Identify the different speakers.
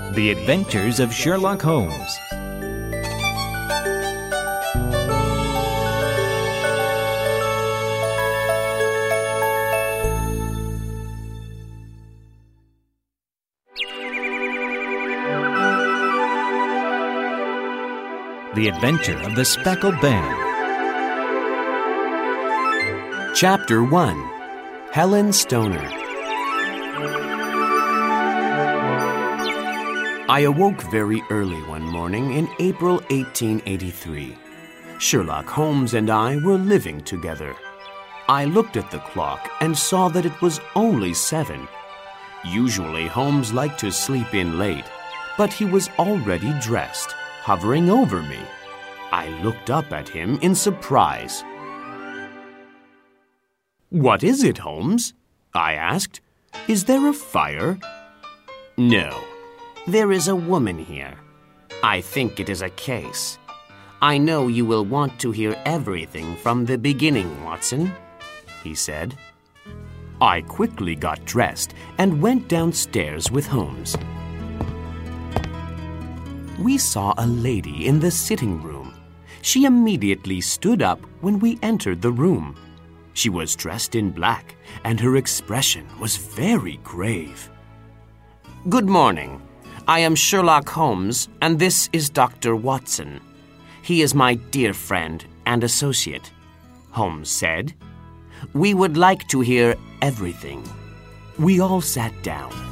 Speaker 1: The Adventures of Sherlock Holmes. The Adventure of the Speckled Band.
Speaker 2: Chapter 1. Helen Stoner. I awoke very early one morning in April 1883. Sherlock Holmes and I were living together. I looked at the clock and saw that it was only 7. Usually Holmes liked to sleep in late, but he was already dressed, hovering over me. I looked up at him in surprise. "What is it, Holmes?" I asked. "Is there a fire?" "No. There is a woman here. I think it is a case. I know you will want to hear everything from the beginning, Watson," he said. I quickly got dressed and went downstairs with Holmes. We saw a lady in the sitting room. She immediately stood up when we entered the room. She was dressed in black, and her expression was very grave. "Good morning. I am Sherlock Holmes, and this is Dr. Watson. He is my dear friend and associate," Holmes said. "We would like to hear everything." We all sat down.